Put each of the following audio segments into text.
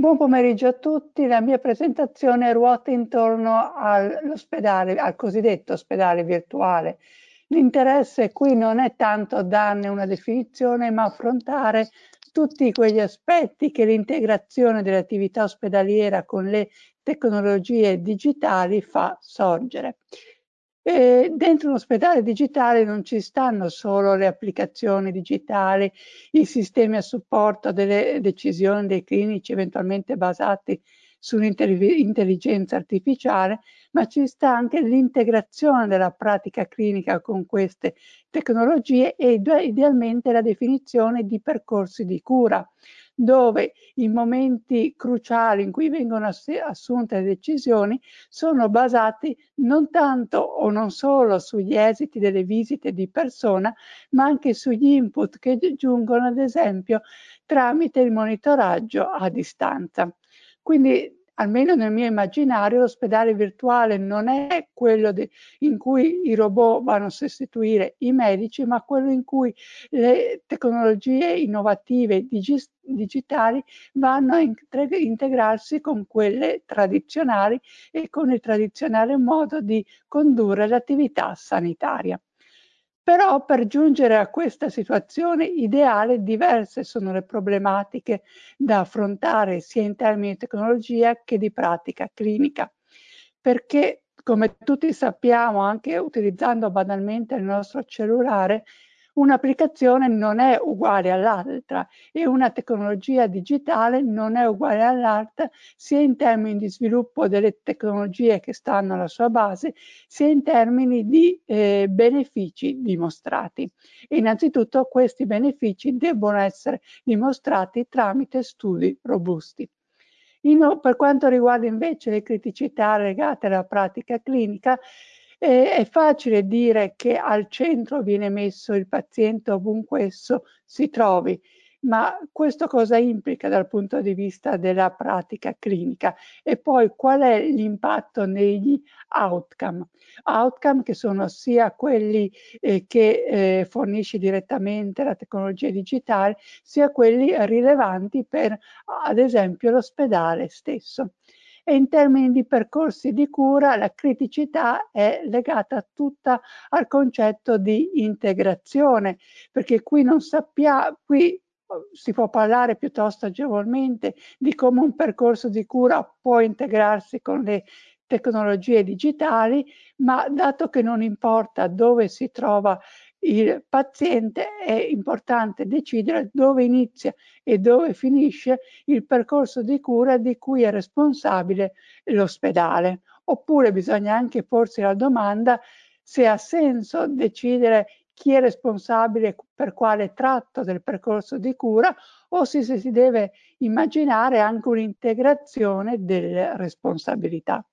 Buon pomeriggio a tutti. La mia presentazione ruota intorno all'ospedale, al cosiddetto ospedale virtuale. L'interesse qui non è tanto darne una definizione, ma affrontare tutti quegli aspetti che l'integrazione dell'attività ospedaliera con le tecnologie digitali fa sorgere. Dentro un ospedale digitale non ci stanno solo le applicazioni digitali, i sistemi a supporto delle decisioni dei clinici eventualmente basati sull'intelligenza artificiale, ma ci sta anche l'integrazione della pratica clinica con queste tecnologie e idealmente la definizione di percorsi di cura, dove i momenti cruciali in cui vengono assunte le decisioni sono basati non tanto o non solo sugli esiti delle visite di persona, ma anche sugli input che giungono, ad esempio, tramite il monitoraggio a distanza. Quindi, almeno nel mio immaginario, l'ospedale virtuale non è quello in cui i robot vanno a sostituire i medici, ma quello in cui le tecnologie innovative digitali vanno a integrarsi con quelle tradizionali e con il tradizionale modo di condurre l'attività sanitaria. Però per giungere a questa situazione ideale diverse sono le problematiche da affrontare sia in termini di tecnologia che di pratica clinica, perché come tutti sappiamo, anche utilizzando banalmente il nostro cellulare, un'applicazione non è uguale all'altra e una tecnologia digitale non è uguale all'altra sia in termini di sviluppo delle tecnologie che stanno alla sua base, sia in termini di benefici dimostrati. E innanzitutto questi benefici debbono essere dimostrati tramite studi robusti. Per quanto riguarda invece le criticità legate alla pratica clinica, è facile dire che al centro viene messo il paziente ovunque esso si trovi, ma questo cosa implica dal punto di vista della pratica clinica? E poi qual è l'impatto negli outcome? Outcome che sono sia quelli che fornisce direttamente la tecnologia digitale, sia quelli rilevanti per, ad esempio, l'ospedale stesso. E in termini di percorsi di cura, la criticità è legata tutta al concetto di integrazione, perché qui non sappiamo, qui si può parlare piuttosto agevolmente di come un percorso di cura può integrarsi con le tecnologie digitali, ma dato che non importa dove si trova il paziente, è importante decidere dove inizia e dove finisce il percorso di cura di cui è responsabile l'ospedale. Oppure bisogna anche porsi la domanda se ha senso decidere chi è responsabile per quale tratto del percorso di cura o se si deve immaginare anche un'integrazione delle responsabilità.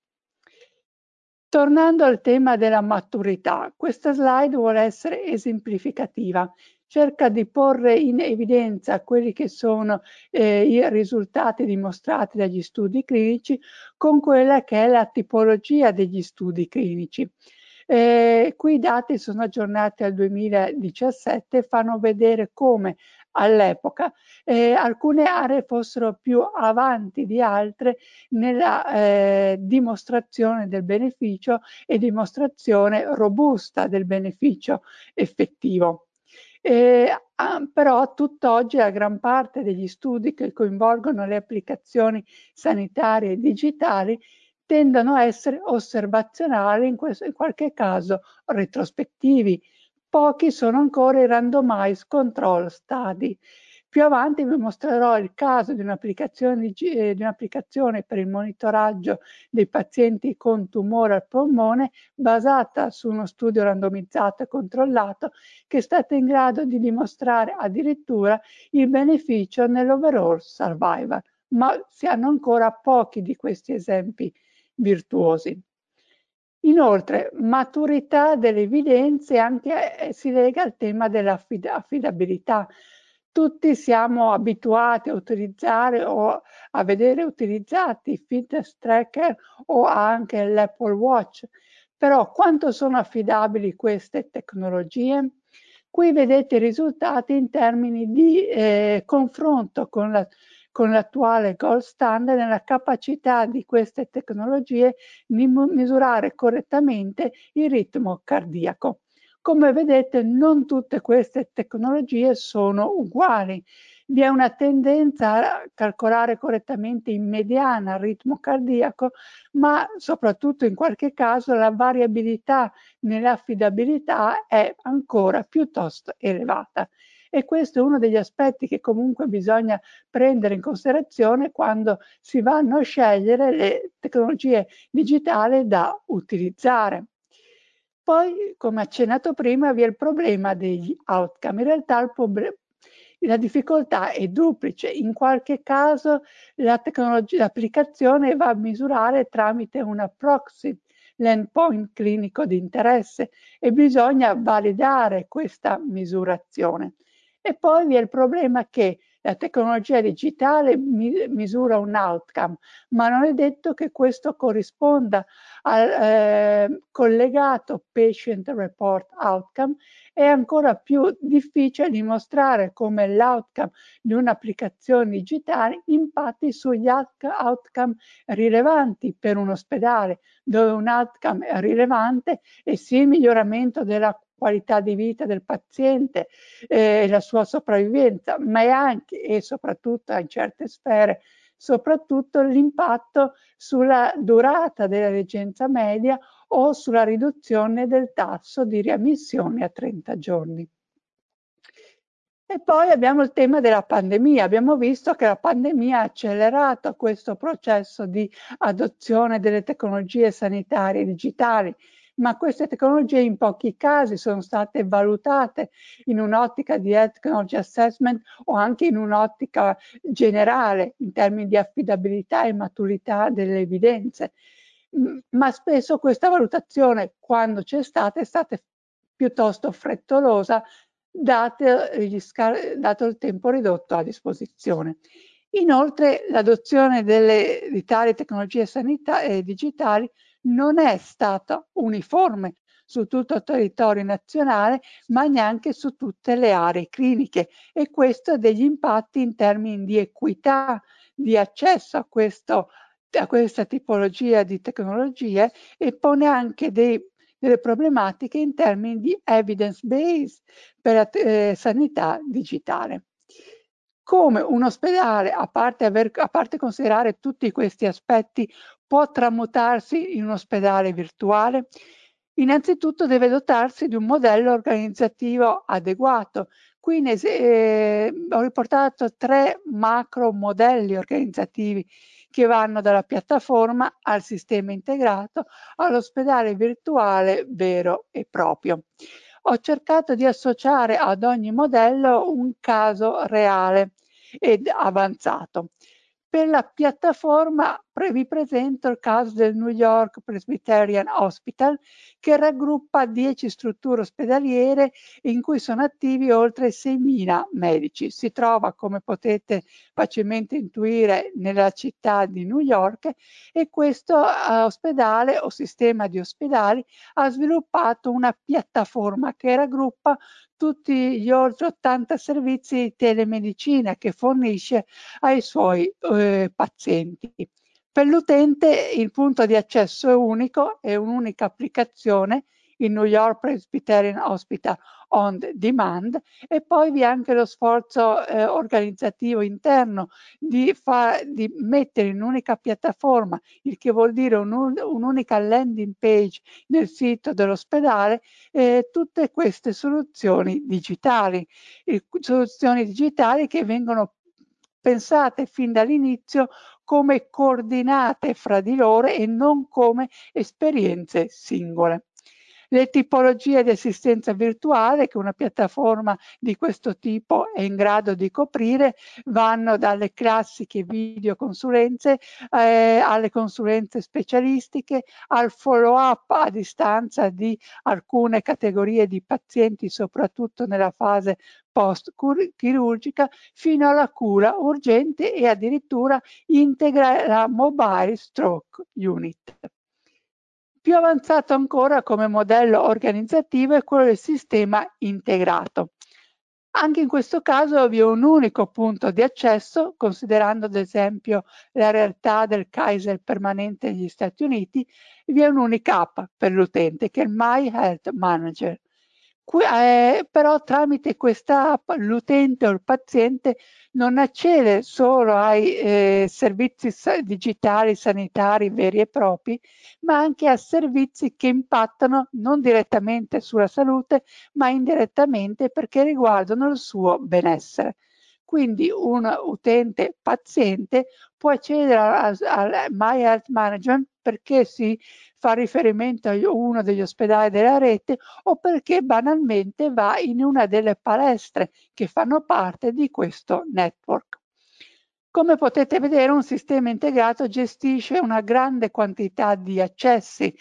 Tornando al tema della maturità, questa slide vuole essere esemplificativa, cerca di porre in evidenza quelli che sono i risultati dimostrati dagli studi clinici con quella che è la tipologia degli studi clinici. Qui i dati sono aggiornati al 2017 e fanno vedere come all'epoca alcune aree fossero più avanti di altre nella dimostrazione del beneficio e dimostrazione robusta del beneficio effettivo. Però a tutt'oggi la gran parte degli studi che coinvolgono le applicazioni sanitarie digitali tendono a essere osservazionali, in qualche caso retrospettivi. Pochi sono ancora i randomized control study. Più avanti vi mostrerò il caso di un'applicazione per il monitoraggio dei pazienti con tumore al polmone basata su uno studio randomizzato e controllato che è stato in grado di dimostrare addirittura il beneficio nell'overall survival, ma si hanno ancora pochi di questi esempi virtuosi. Inoltre, maturità delle evidenze anche si lega al tema dell'affidabilità. Tutti siamo abituati a utilizzare o a vedere utilizzati i fitness tracker o anche l'Apple Watch, però quanto sono affidabili queste tecnologie? Qui vedete i risultati in termini di confronto con con l'attuale gold standard nella capacità di queste tecnologie di misurare correttamente il ritmo cardiaco. Come vedete, non tutte queste tecnologie sono uguali. Vi è una tendenza a calcolare correttamente in mediana il ritmo cardiaco, ma soprattutto in qualche caso la variabilità nell'affidabilità è ancora piuttosto elevata. E questo è uno degli aspetti che comunque bisogna prendere in considerazione quando si vanno a scegliere le tecnologie digitali da utilizzare. Poi, come accennato prima, vi è il problema degli outcome. In realtà la difficoltà è duplice. In qualche caso l'applicazione va a misurare tramite una proxy l'endpoint clinico di interesse e bisogna validare questa misurazione. E poi vi è il problema che la tecnologia digitale misura un outcome, ma non è detto che questo corrisponda al collegato patient report outcome. È ancora più difficile dimostrare come l'outcome di un'applicazione digitale impatti sugli outcome rilevanti per un ospedale, dove un outcome rilevante è sì il miglioramento della qualità di vita del paziente e la sua sopravvivenza, ma è anche e soprattutto in certe sfere, soprattutto l'impatto sulla durata della reggenza media o sulla riduzione del tasso di riammissione a 30 giorni. E poi abbiamo il tema della pandemia. Abbiamo visto che la pandemia ha accelerato questo processo di adozione delle tecnologie sanitarie digitali, ma queste tecnologie in pochi casi sono state valutate in un'ottica di health technology assessment o anche in un'ottica generale in termini di affidabilità e maturità delle evidenze. Ma spesso questa valutazione, quando c'è stata, è stata piuttosto frettolosa, dato il tempo ridotto a disposizione. Inoltre l'adozione di tali tecnologie digitali non è stata uniforme su tutto il territorio nazionale, ma neanche su tutte le aree cliniche, e questo ha degli impatti in termini di equità di accesso a questa tipologia di tecnologie, e pone anche delle problematiche in termini di evidence base per la sanità digitale. Come un ospedale, a parte considerare tutti questi aspetti, può tramutarsi in un ospedale virtuale? Innanzitutto deve dotarsi di un modello organizzativo adeguato. Qui ho riportato 3 macro modelli organizzativi che vanno dalla piattaforma al sistema integrato all'ospedale virtuale vero e proprio. Ho cercato di associare ad ogni modello un caso reale ed avanzato. Per la piattaforma vi presento il caso del New York Presbyterian Hospital, che raggruppa 10 strutture ospedaliere in cui sono attivi oltre 6.000 medici. Si trova, come potete facilmente intuire, nella città di New York, e questo ospedale o sistema di ospedali ha sviluppato una piattaforma che raggruppa tutti gli oltre 80 servizi di telemedicina che fornisce ai suoi pazienti. Per l'utente il punto di accesso è unico, è un'unica applicazione, il New York Presbyterian Hospital On Demand, e poi vi è anche lo sforzo organizzativo interno di mettere in un'unica piattaforma, il che vuol dire un'unica landing page nel sito dell'ospedale, tutte queste soluzioni digitali che vengono pensate fin dall'inizio come coordinate fra di loro e non come esperienze singole. Le tipologie di assistenza virtuale che una piattaforma di questo tipo è in grado di coprire vanno dalle classiche videoconsulenze alle consulenze specialistiche, al follow-up a distanza di alcune categorie di pazienti, soprattutto nella fase post-chirurgica, fino alla cura urgente, e addirittura integra la Mobile Stroke Unit. Più avanzato ancora come modello organizzativo è quello del sistema integrato. Anche in questo caso vi è un unico punto di accesso, considerando ad esempio la realtà del Kaiser permanente negli Stati Uniti, vi è un'unica app per l'utente che è il My Health Manager. Però tramite questa app l'utente o il paziente non accede solo ai servizi digitali sanitari veri e propri, ma anche a servizi che impattano non direttamente sulla salute, ma indirettamente perché riguardano il suo benessere. Quindi un utente paziente può accedere al My Health Management perché si fa riferimento a uno degli ospedali della rete o perché banalmente va in una delle palestre che fanno parte di questo network. Come potete vedere, un sistema integrato gestisce una grande quantità di accessi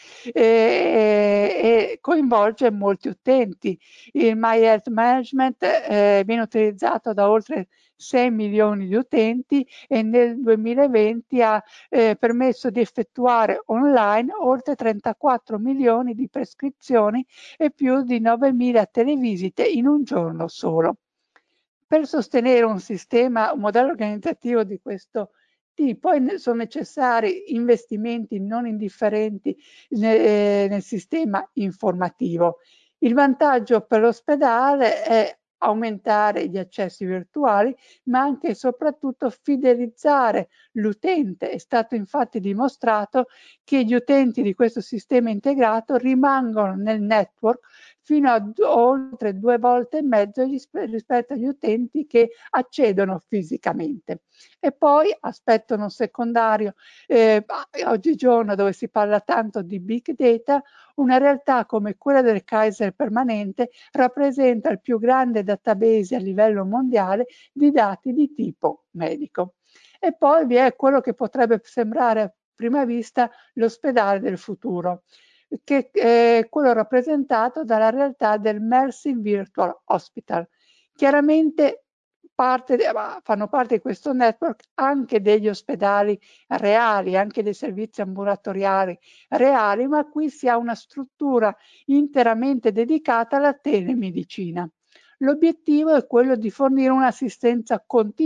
e coinvolge molti utenti. Il My Health Management viene utilizzato da oltre 6 milioni di utenti e nel 2020 ha permesso di effettuare online oltre 34 milioni di prescrizioni e più di 9.000 televisite in un giorno solo. Per sostenere un modello organizzativo di questo tipo sono necessari investimenti non indifferenti nel sistema informativo. Il vantaggio per l'ospedale è aumentare gli accessi virtuali, ma anche e soprattutto fidelizzare l'utente. È stato infatti dimostrato che gli utenti di questo sistema integrato rimangono nel network fino a oltre 2 volte e mezzo rispetto agli utenti che accedono fisicamente. E poi, aspetto non secondario, oggigiorno dove si parla tanto di big data, una realtà come quella del Kaiser permanente rappresenta il più grande database a livello mondiale di dati di tipo medico. E poi vi è quello che potrebbe sembrare a prima vista l'ospedale del futuro, che è quello rappresentato dalla realtà del Mercy Virtual Hospital. Chiaramente fanno parte di questo network anche degli ospedali reali, anche dei servizi ambulatoriali reali, ma qui si ha una struttura interamente dedicata alla telemedicina. L'obiettivo è quello di fornire un'assistenza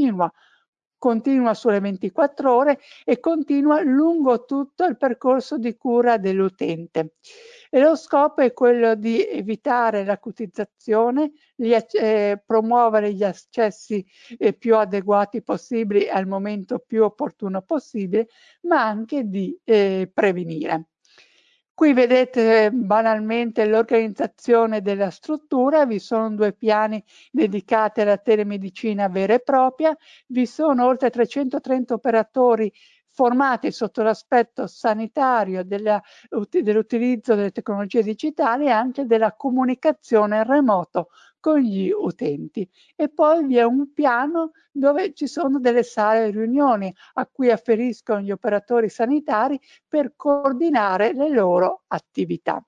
continua sulle 24 ore e continua lungo tutto il percorso di cura dell'utente. E lo scopo è quello di evitare l'acutizzazione, promuovere gli accessi più adeguati possibili al momento più opportuno possibile, ma anche di prevenire. Qui vedete banalmente l'organizzazione della struttura, vi sono 2 piani dedicati alla telemedicina vera e propria, vi sono oltre 330 operatori formati sotto l'aspetto sanitario dell'utilizzo delle tecnologie digitali e anche della comunicazione remoto con gli utenti. E poi vi è un piano dove ci sono delle sale riunioni a cui afferiscono gli operatori sanitari per coordinare le loro attività.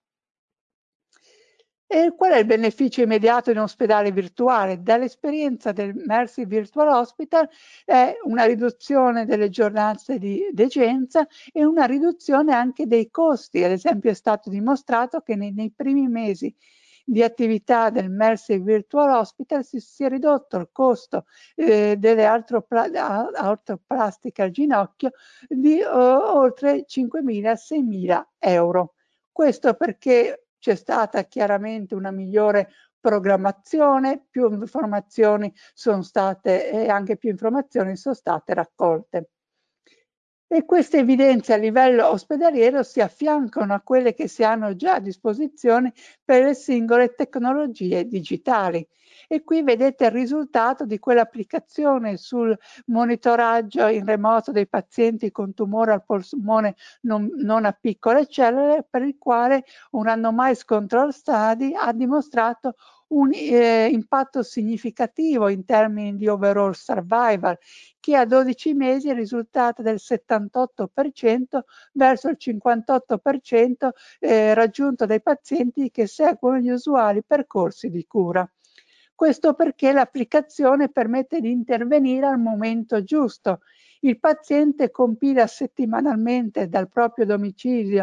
E qual è il beneficio immediato in un ospedale virtuale? Dall'esperienza del Mercy Virtual Hospital è una riduzione delle giornate di degenza e una riduzione anche dei costi. Ad esempio è stato dimostrato che nei primi mesi di attività del Mercy Virtual Hospital si è ridotto il costo delle artroplastiche al ginocchio di oltre 5.000-6.000 euro. Questo perché c'è stata chiaramente una migliore programmazione, più informazioni sono state e anche più informazioni sono state raccolte. E queste evidenze a livello ospedaliero si affiancano a quelle che si hanno già a disposizione per le singole tecnologie digitali. E qui vedete il risultato di quell'applicazione sul monitoraggio in remoto dei pazienti con tumore al polmone non a piccole cellule, per il quale un randomized control study ha dimostrato un impatto significativo in termini di overall survival, che a 12 mesi è risultato del 78% verso il 58% raggiunto dai pazienti che seguono gli usuali percorsi di cura. Questo perché l'applicazione permette di intervenire al momento giusto. Il paziente compila settimanalmente dal proprio domicilio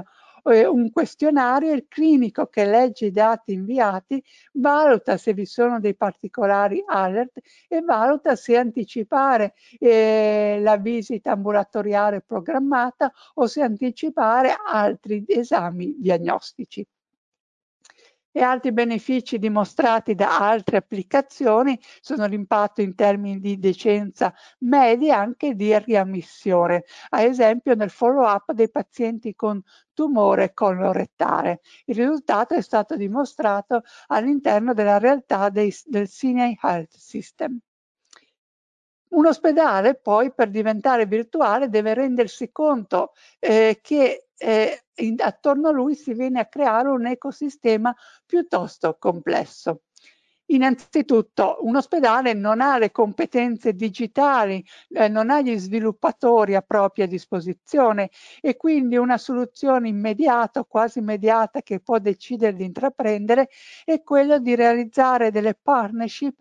un questionario, il clinico che legge i dati inviati valuta se vi sono dei particolari alert e valuta se anticipare la visita ambulatoriale programmata o se anticipare altri esami diagnostici. E altri benefici dimostrati da altre applicazioni sono l'impatto in termini di decenza media e anche di riammissione, ad esempio nel follow-up dei pazienti con tumore colorettale. Il risultato è stato dimostrato all'interno della realtà del Sinai Health System. Un ospedale poi per diventare virtuale deve rendersi conto che attorno a lui si viene a creare un ecosistema piuttosto complesso. Innanzitutto un ospedale non ha le competenze digitali, non ha gli sviluppatori a propria disposizione e quindi una soluzione immediata, quasi immediata che può decidere di intraprendere è quella di realizzare delle partnership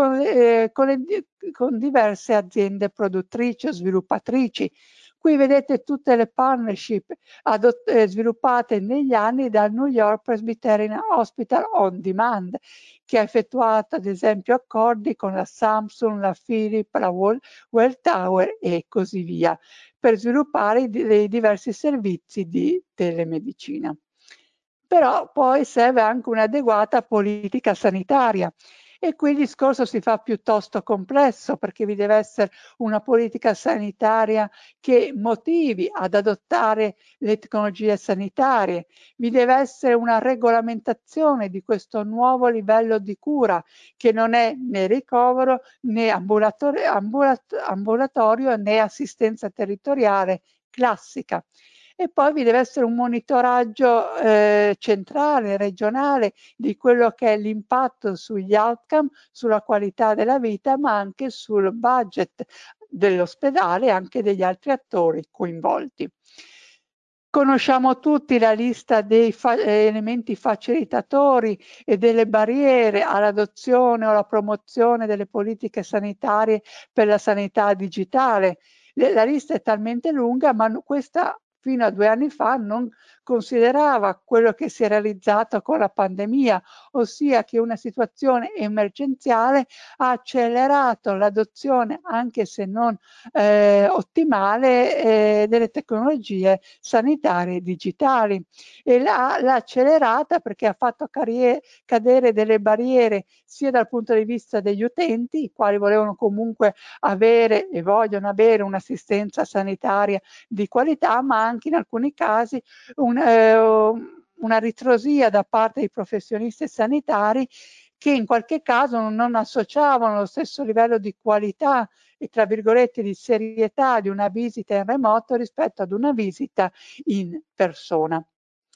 con diverse aziende produttrici o sviluppatrici. Qui vedete tutte le partnership sviluppate negli anni dal New York Presbyterian Hospital On Demand, che ha effettuato ad esempio accordi con la Samsung, la Philips, la Welltower e così via, per sviluppare i diversi servizi di telemedicina. Però poi serve anche un'adeguata politica sanitaria e qui il discorso si fa piuttosto complesso perché vi deve essere una politica sanitaria che motivi ad adottare le tecnologie sanitarie, vi deve essere una regolamentazione di questo nuovo livello di cura che non è né ricovero né ambulatorio né assistenza territoriale classica. E poi vi deve essere un monitoraggio centrale, regionale, di quello che è l'impatto sugli outcome, sulla qualità della vita, ma anche sul budget dell'ospedale e anche degli altri attori coinvolti. Conosciamo tutti la lista dei elementi facilitatori e delle barriere all'adozione o alla promozione delle politiche sanitarie per la sanità digitale. La lista è talmente lunga, ma questa fino a 2 anni fa non considerava quello che si è realizzato con la pandemia, ossia che una situazione emergenziale ha accelerato l'adozione, anche se non ottimale, delle tecnologie sanitarie digitali e l'ha accelerata perché ha fatto cadere delle barriere sia dal punto di vista degli utenti, i quali volevano comunque avere e vogliono avere un'assistenza sanitaria di qualità, ma anche in alcuni casi una ritrosia da parte dei professionisti sanitari che in qualche caso non associavano lo stesso livello di qualità e tra virgolette di serietà di una visita in remoto rispetto ad una visita in persona.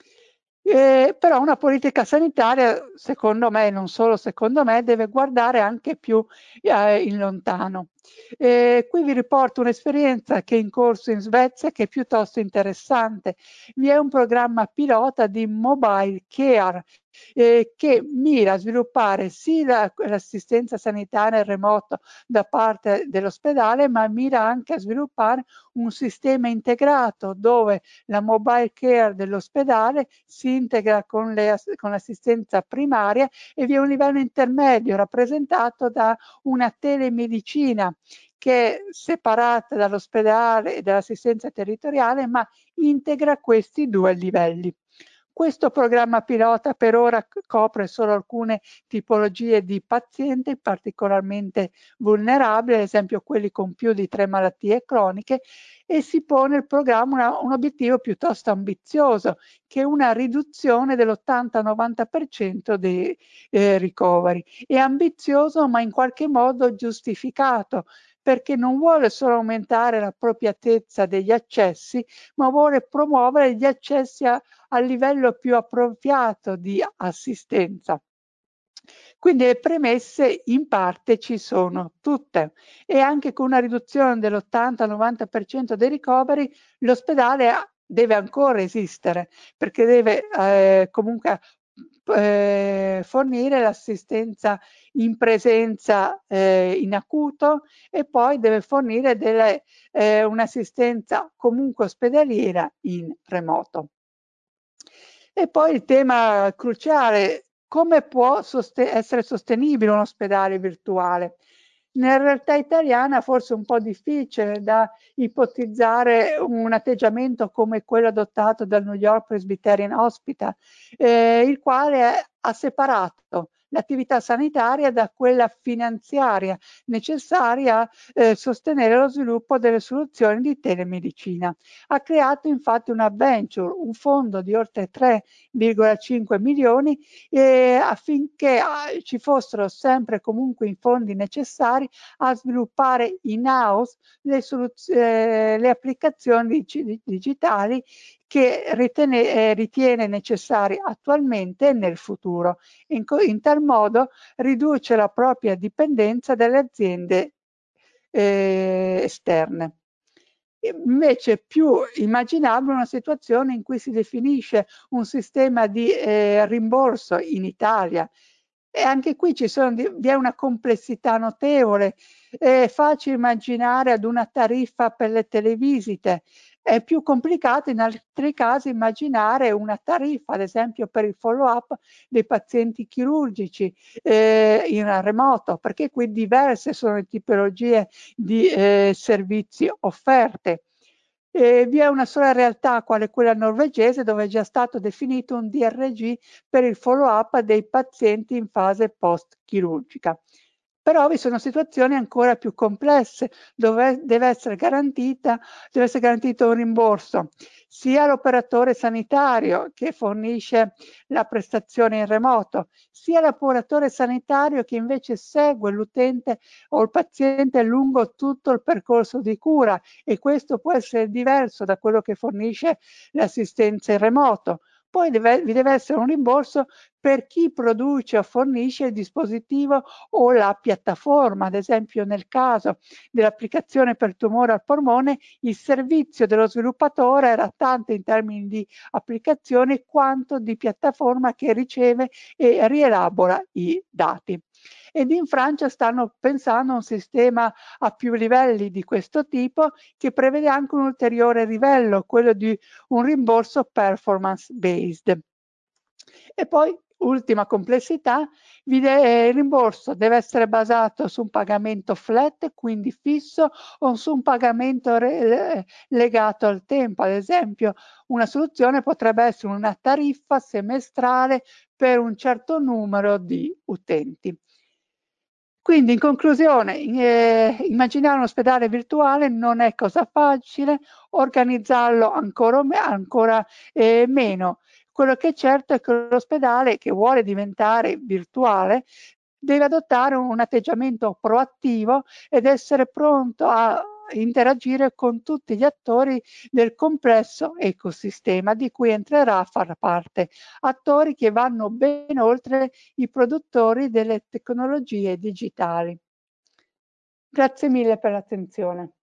Però una politica sanitaria, secondo me, non solo secondo me, deve guardare anche più in lontano. Qui vi riporto un'esperienza che è in corso in Svezia che è piuttosto interessante. Vi è un programma pilota di mobile care che mira a sviluppare sì l'assistenza sanitaria in remoto da parte dell'ospedale, ma mira anche a sviluppare un sistema integrato dove la mobile care dell'ospedale si integra con l'assistenza primaria e vi è un livello intermedio rappresentato da una telemedicina che è separata dall'ospedale e dall'assistenza territoriale, ma integra questi 2 livelli. Questo programma pilota per ora copre solo alcune tipologie di pazienti particolarmente vulnerabili, ad esempio quelli con più di 3 malattie croniche, e si pone il programma un obiettivo piuttosto ambizioso, che è una riduzione dell'80-90% dei ricoveri. È ambizioso ma in qualche modo giustificato, perché non vuole solo aumentare l'appropriatezza degli accessi, ma vuole promuovere gli accessi al livello più appropriato di assistenza. Quindi le premesse in parte ci sono tutte e anche con una riduzione dell'80-90% dei ricoveri l'ospedale deve ancora esistere perché deve comunque fornire l'assistenza in presenza in acuto e poi deve fornire un'assistenza comunque ospedaliera in remoto. E poi il tema cruciale, come può essere sostenibile un ospedale virtuale? Nella realtà italiana forse è un po' difficile da ipotizzare un atteggiamento come quello adottato dal New York Presbyterian Hospital, il quale ha separato l'attività sanitaria da quella finanziaria necessaria a sostenere lo sviluppo delle soluzioni di telemedicina. Ha creato infatti una venture, un fondo di oltre 3,5 milioni affinché ci fossero sempre comunque i fondi necessari a sviluppare in-house le applicazioni digitali che ritiene necessarie attualmente e nel futuro. In tal modo riduce la propria dipendenza dalle aziende esterne. Invece più immaginabile una situazione in cui si definisce un sistema di rimborso in Italia, e anche qui vi è una complessità notevole. È facile immaginare ad una tariffa per le televisite, è più complicato in altri casi immaginare una tariffa, ad esempio per il follow-up dei pazienti chirurgici in remoto, perché qui diverse sono le tipologie di servizi offerte. Vi è una sola realtà, quale quella norvegese, dove è già stato definito un DRG per il follow-up dei pazienti in fase post-chirurgica. Però vi sono situazioni ancora più complesse, dove deve essere garantito un rimborso sia all'operatore sanitario che fornisce la prestazione in remoto, sia all'operatore sanitario che invece segue l'utente o il paziente lungo tutto il percorso di cura, e questo può essere diverso da quello che fornisce l'assistenza in remoto. Poi vi deve essere un rimborso per chi produce o fornisce il dispositivo o la piattaforma. Ad esempio nel caso dell'applicazione per tumore al polmone, il servizio dello sviluppatore era tanto in termini di applicazione quanto di piattaforma che riceve e rielabora i dati. Ed in Francia stanno pensando a un sistema a più livelli di questo tipo, che prevede anche un ulteriore livello, quello di un rimborso performance based. E poi, ultima complessità, il rimborso deve essere basato su un pagamento flat, quindi fisso, o su un pagamento legato al tempo. Ad esempio, una soluzione potrebbe essere una tariffa semestrale per un certo numero di utenti. Quindi in conclusione, immaginare un ospedale virtuale non è cosa facile, organizzarlo ancora meno. Quello che è certo è che l'ospedale che vuole diventare virtuale deve adottare un atteggiamento proattivo ed essere pronto a interagire con tutti gli attori del complesso ecosistema di cui entrerà a far parte, attori che vanno ben oltre i produttori delle tecnologie digitali. Grazie mille per l'attenzione.